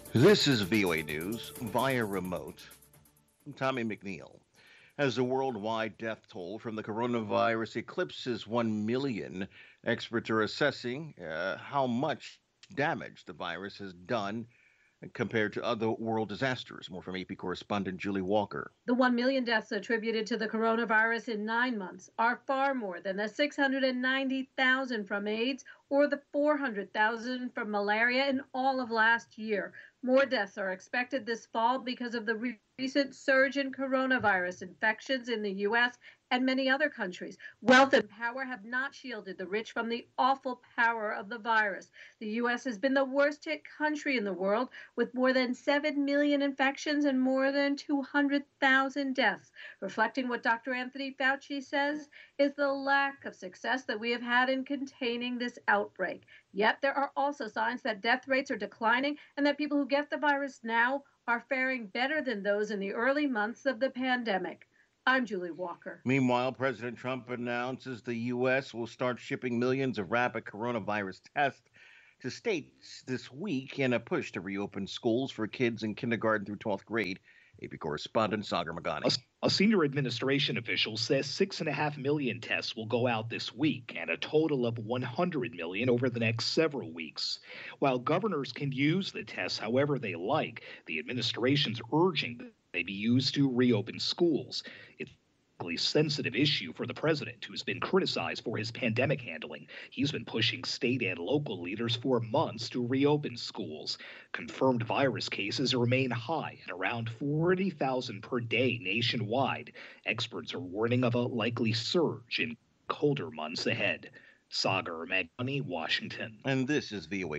This is VOA News via remote. I'm Tommy McNeil. As the worldwide death toll from the coronavirus eclipses 1 million, experts are assessing how much damage the virus has done compared to other world disasters. More from AP correspondent Julie Walker. The 1 million deaths attributed to the coronavirus in 9 months are far more than the 690,000 from AIDS or the 400,000 from malaria in all of last year. More deaths are expected this fall because of the recent surge in coronavirus infections in the U.S. and many other countries. Wealth and power have not shielded the rich from the awful power of the virus. The U.S. has been the worst hit country in the world, with more than 7 million infections and more than 200,000 deaths, reflecting what Dr. Anthony Fauci says is the lack of success that we have had in containing this outbreak. Yet there are also signs that death rates are declining and that people who get the virus now are faring better than those in the early months of the pandemic. I'm Julie Walker. Meanwhile, President Trump announces the U.S. will start shipping millions of rapid coronavirus tests to states this week in a push to reopen schools for kids in kindergarten through 12th grade. AP correspondent Sagar Magani. A senior administration official says 6.5 million tests will go out this week and a total of 100 million over the next several weeks. While governors can use the tests however they like, the administration's urging that they be used to reopen schools. It's a sensitive issue for the president, who's been criticized for his pandemic handling. He's been pushing state and local leaders for months to reopen schools. Confirmed virus cases remain high at around 40,000 per day nationwide. Experts are warning of a likely surge in colder months ahead. Sagar Magani, Washington. And this is VOA